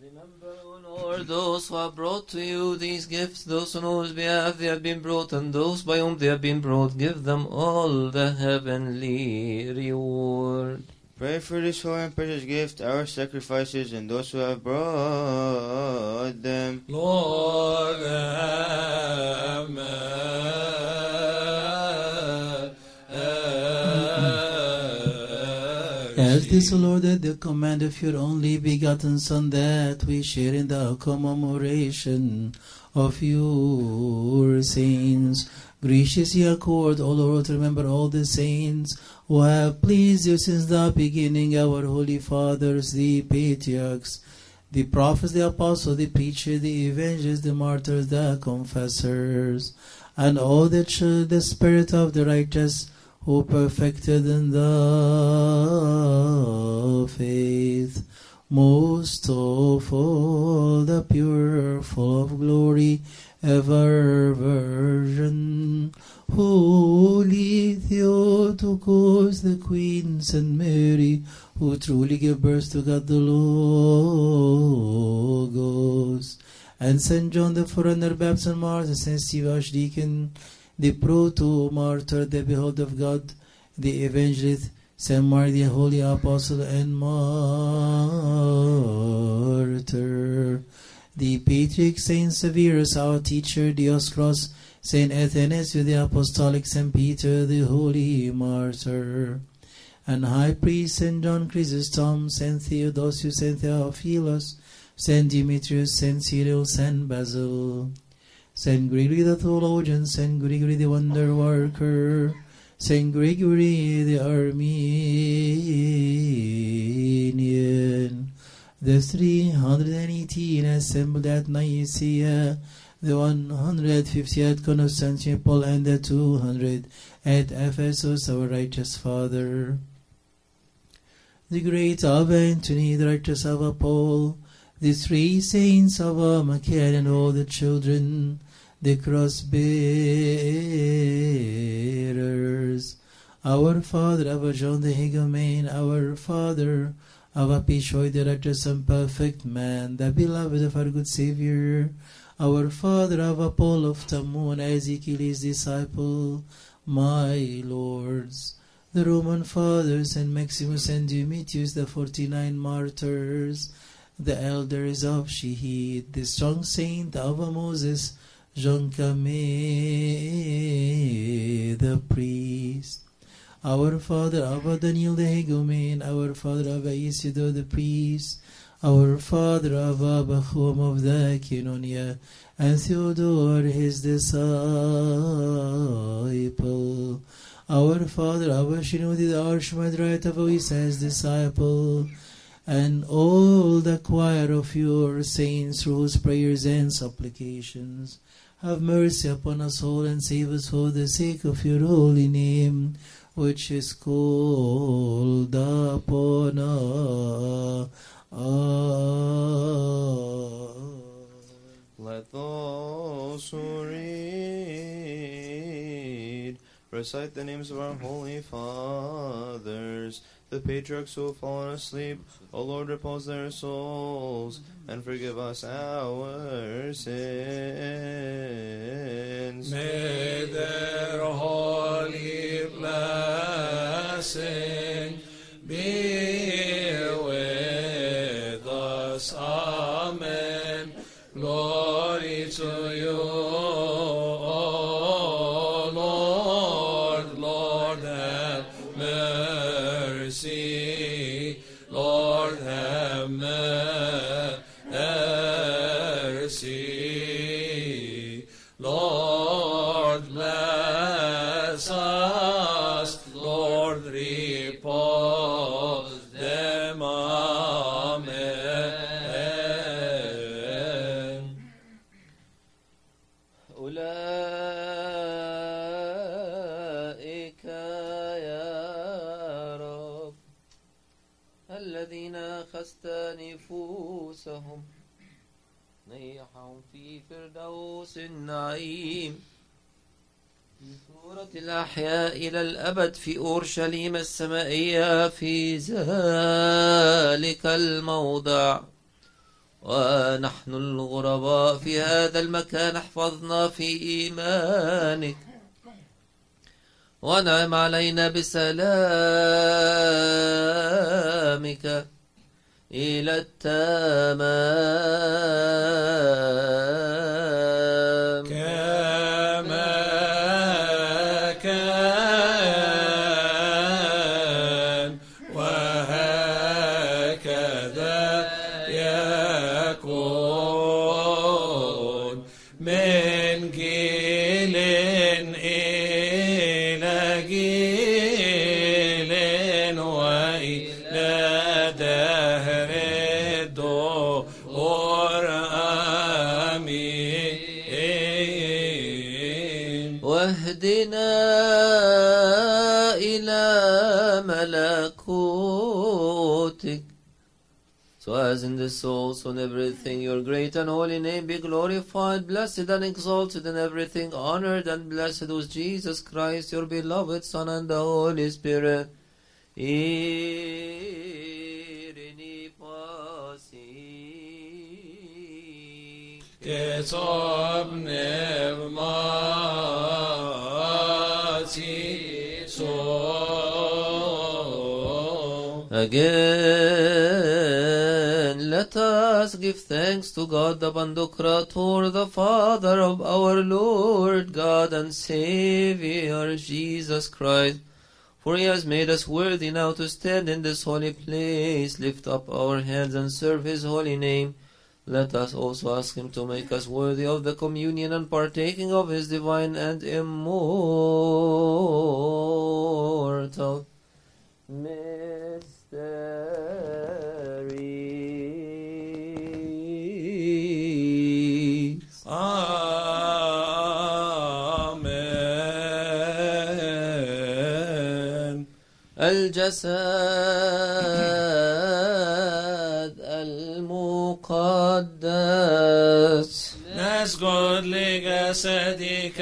Remember, O Lord, those who have brought to you these gifts, those on whose behalf they have been brought, and those by whom they have been brought. Give them all the heavenly reward. Pray for this holy and precious gift, our sacrifices, and those who have brought them. Lord, have As this, O Lord, at the command of your only begotten Son, that we share in the commemoration of your saints, graciously accord, O Lord, to remember all the saints who have pleased you since the beginning, our holy fathers, the patriarchs, the prophets, the apostles, the preachers, the evangelists, the martyrs, the confessors, and all the spirit of the righteous who perfected in the faith. Most of all, the pure, full of glory, ever Virgin, Holy Theotokos, the Queen, Saint Mary, who truly gave birth to God the Logos, and Saint John the Forerunner, Baptist and Martyr, Saint Stephen Archdeacon, the proto-martyr, the beloved of God, the evangelist, Saint Mark, the holy apostle and martyr, the patriarch Saint Severus, our teacher, Dioscros, Saint Athanasius, the apostolic Saint Peter, the holy martyr, and high priest Saint John Chrysostom, Saint Theodosius, Saint Theophilus, Saint Demetrius, Saint Cyril, Saint Basil, Saint Gregory the theologian, Saint Gregory the wonder worker, Saint Gregory the Armenian, the 318 assembled at Nicaea, the 150 at Constantinople, and the 200 at Ephesus, our righteous Father, the great Abba Antony, the righteous Abba Paul, the 3 saints of Michael, and all the children, the cross bearers, our Father, our John the Higaman, our Father, our Pishoy, the righteous and perfect man, the beloved of our good Savior, our Father, our Paul of Tamun, Ezekiel his disciple, my lords, the Roman fathers, and Maximus and Demetrius, the 49 martyrs, the elders of Shehid, the strong saint of Moses, Jean Camé, the priest, our Father, Abba Daniel the Higaman, our Father, Abba Isidore the priest, our Father, Abba Bachum of the Koinonia, and Theodore his disciple, our Father, Abba Shinodi the Archimandrite of Oisa's disciple, and all the choir of your saints, through whose prayers and supplications, have mercy upon us all and save us for the sake of your holy name, which is called upon us. Let those who read recite the names of our holy fathers, the patriarchs who have fallen asleep. O Lord, repose their souls, and forgive us our sins. May their holy blessing be with us. Amen. Glory to you, O Lord. Lord, have mercy. Lord, have mercy. Lord, bless us. Lord, repose them. Amen. أولئك يا رب الذين أخذت نفوسهم نيحهم في فردوس النعيم في صورة الأحياء إلى الأبد في أورشليم السمائية في ذلك الموضع، ونحن الغرباء في هذا المكان احفظنا في إيمانك وانعم علينا بسلامك إلى التمام كما كان وهكذا يكون من جيل إلى جيل وإلى دهر الدهور آمين. واهدنا إلى ملكوتك. So as in the soul, so in everything, your great and holy name be glorified, blessed and exalted in everything, honored and blessed was Jesus Christ, your beloved Son, and the Holy Spirit. Irini pasi. Kesob nevmati so. Again, let us give thanks to God the Bandokrator, the Father of our Lord God and Savior Jesus Christ, for He has made us worthy now to stand in this holy place, lift up our hands and serve His holy name. Let us also ask Him to make us worthy of the communion and partaking of His divine and immortal mysteries. Amen. الجسد المقدس. نسجد لجسدك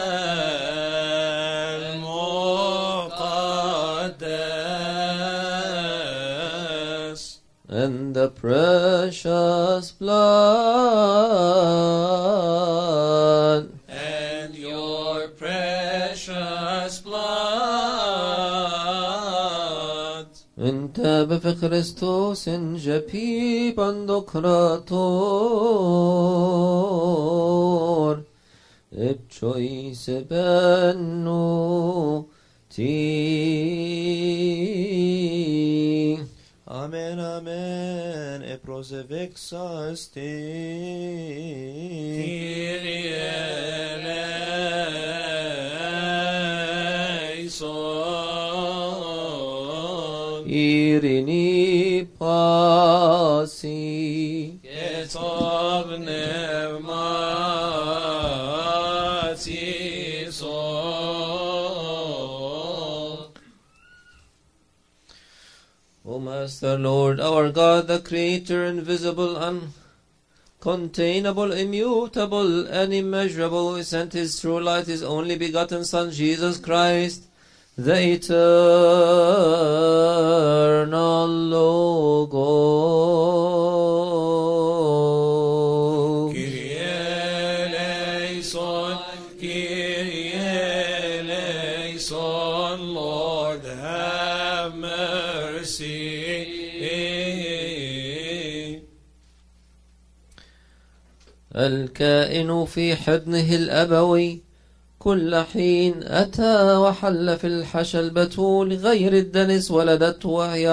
المقدس. And the precious blood And your precious blood. انت بفخرستوس جبي بندقراطور ابچوي سبنو تي. Amen, amen. Eprosevexasti. Kyrie eleison. Irini pasi. Kesob nevmati so. O Master Lord, our God, the Creator, invisible, uncontainable, immutable, and immeasurable, who sent His true light, His only begotten Son, Jesus Christ, the eternal Logos. Kyrie eleison, Kyrie eleison, Lord have mercy. الكائن في حضنه الأبوي كل حين أتى وحل في الحشى البتول غير الدنس ولدته وهي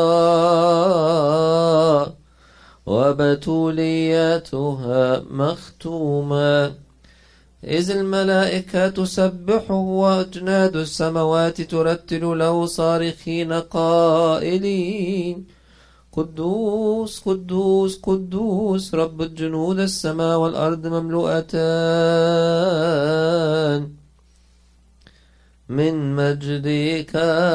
عذراء وبتوليتها مختومة، إذ الملائكة تسبحه وأجناد السماوات ترتل له صارخين قائلين: قدوس قدوس قدوس رب الجنود، السماء والأرض مملوءتان من مجدك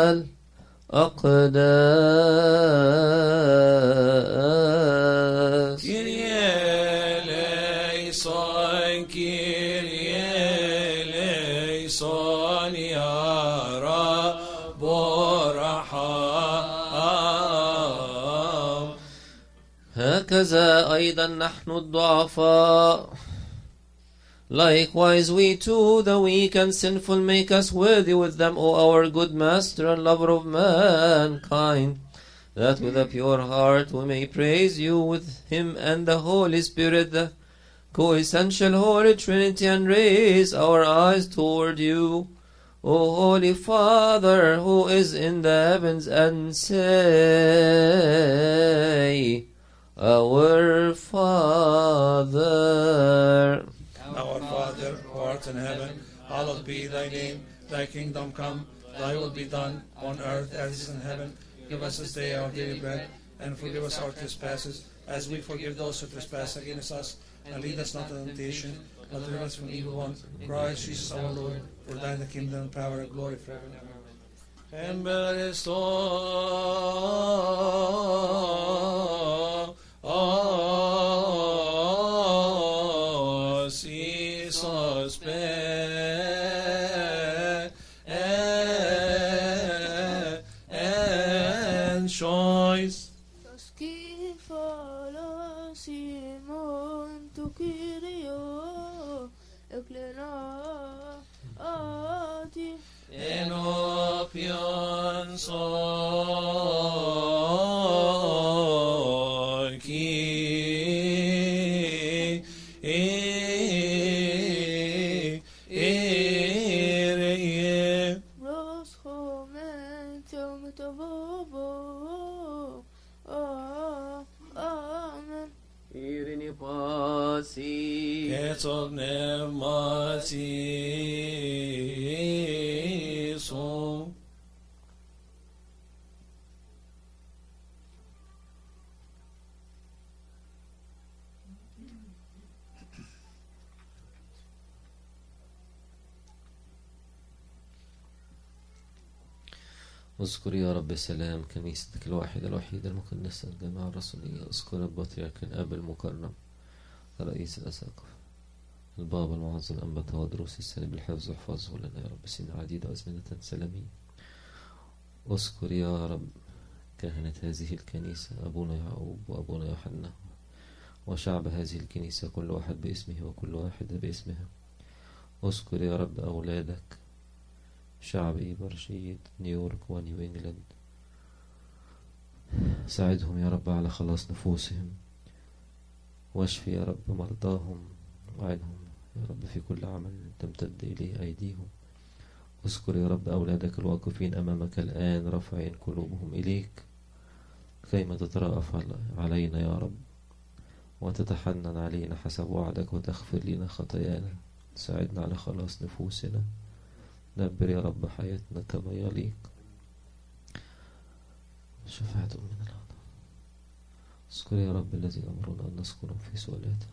الأقداس. Kyrie eleison, Kyrie eleison, يا رب ارحم. هكذا أيضا نحن الضعفاء. Likewise we too, the weak and sinful, make us worthy with them, O our good Master and lover of mankind, that with a pure heart we may praise you with him and the Holy Spirit, the co-essential Holy Trinity, and raise our eyes toward you, O Holy Father, who is in the heavens, and say, Our Father. Our Father, who art in heaven, hallowed be thy name. Thy kingdom come, thy will be done, on earth as it is in heaven. Give us this day our daily bread, and forgive us our trespasses, as we forgive those who trespass against us. And lead us not into temptation, but deliver us from the evil one. Christ Jesus our Lord, for thine the kingdom, power, and glory forever and ever. Jesus and choice. Enopion soki Irini pasi Ketov pneumati so. اذكر يا رب سلام كنيستك الواحدة الوحيدة المكنسة الجماعة الرسولية. اذكر البطريرك الأب المكرم رئيس الأساقفة البابا المعظم أنبا تودروس السنة بالحفظ واحفظه لنا يا رب سنين عديدة وأزمنة سلامية. اذكر يا رب كهنة هذه الكنيسة أبونا يعقوب وأبونا يوحنا وشعب هذه الكنيسة كل واحد باسمه وكل واحدة باسمها. اذكر يا رب أولادك شعب إبرشيد نيويورك ونيو إنجلاند، ساعدهم يا رب على خلاص نفوسهم، واشفي يا رب مرضاهم وعينهم يا رب في كل عمل تمتد إليه أيديهم. اذكر يا رب أولادك الواقفين أمامك الآن رافعين قلوبهم إليك كيما تترأف علينا يا رب وتتحنن علينا حسب وعدك وتغفر لنا خطايانا. ساعدنا على خلاص نفوسنا، نبر يا رب حياتنا كما يليق. شفاعة من الأعضاء. اذكر يا رب الذين أمرنا أن نذكرهم في سؤالاتنا.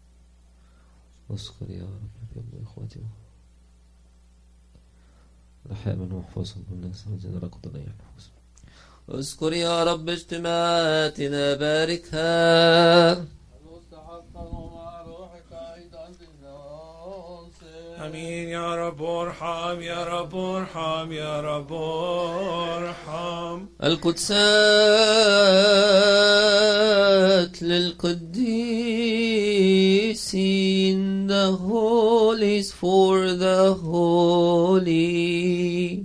اذكر يا رب أبي إخوتي الأحياء منهم واحفظهم بالناس الذين ركضوا ضيع نفوسهم. اذكر يا رب اجتماعاتنا باركها. امين يا رب ارحم يا رب ارحم يا رب ارحم. القدسات للقديسين. The holies for the holy.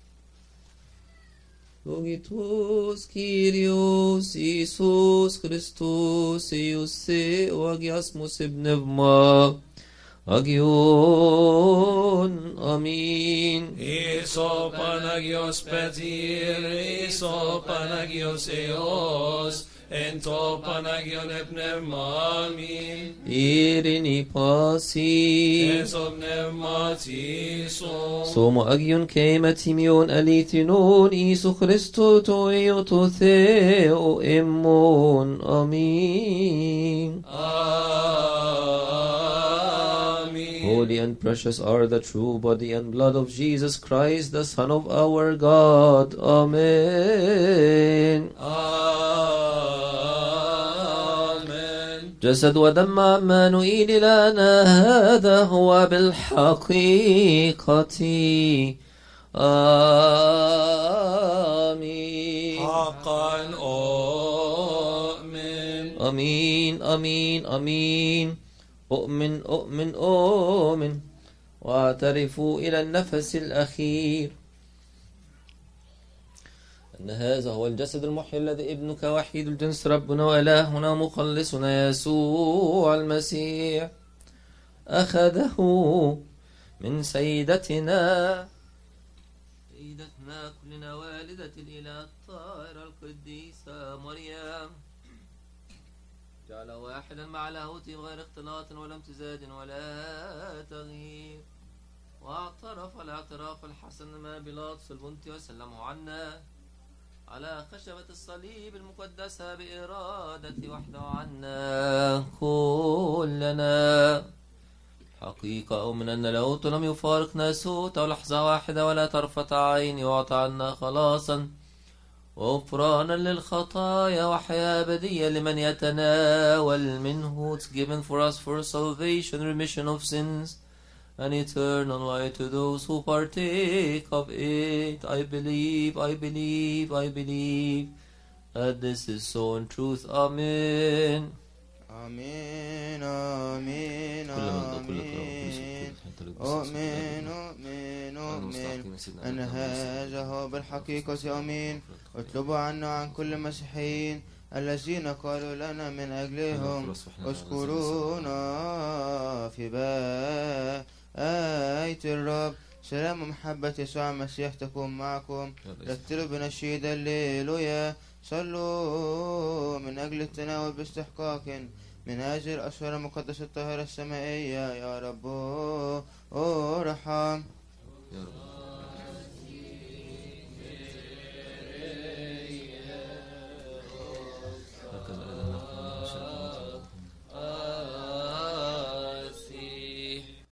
Logitos Kyrios Iisus Christus Iose Agiasmus ibn Evma Agion. Amin. Iso Panagios Petir, Iso Panagios Eos, Ento Panagion Epneumamin, Irini pasi. Eso Pneumatiso. Somo agion kema timion alitinon Isu Christo to eoto theo emon. Amin. Holy and precious are the true body and blood of Jesus Christ, the Son of our God. Amen. Amen. جسد ودم عمانوئيل لنا هذا هو بالحقيقة. آمين. حقا أؤمن. أمين أمين أمين. أؤمن أؤمن أؤمن واعترف إلى النفس الأخير أن هذا هو الجسد المحيي الذي ابنك وحيد الجنس ربنا وإلهنا مخلصنا يسوع المسيح أخذه من سيدتنا كلنا والدة الإله الطاهرة القديسة مريم، جعل واحدا مع لاهوته غير اختلاط ولا امتزاج ولا تغيير، واعترف الاعتراف الحسن ما بيلاطس البنطي وسلمه عنا على خشبة الصليب المقدسة بإرادة وحده عنا كلنا. حقيقة أؤمن أن لاهوت لم يفارق ناسوت أو لحظة واحدة ولا طرفة عين، يعطى عنا خلاصا وغفرانا للخطايا وحياة أبدية لمن يتناول منه. It's given for us for salvation, remission of sins, and eternal life to those who partake of it. I believe that this is so in truth. Amen. آمين آمين آمين. أؤمن أؤمن أؤمن أن هذا هو بالحقيقة. آمين. اطلبوا عنا عن كل المسيحيين الذين قالوا لنا من أجلهم اذكرونا في بيت الرب. سلام ومحبة يسوع المسيح تكون معكم. رتلوا بنشيد الليلويا. صلوا من أجل التناول باستحقاق من هذه الأسرار المقدسة الطاهرة السمائية. يا رب ارحم.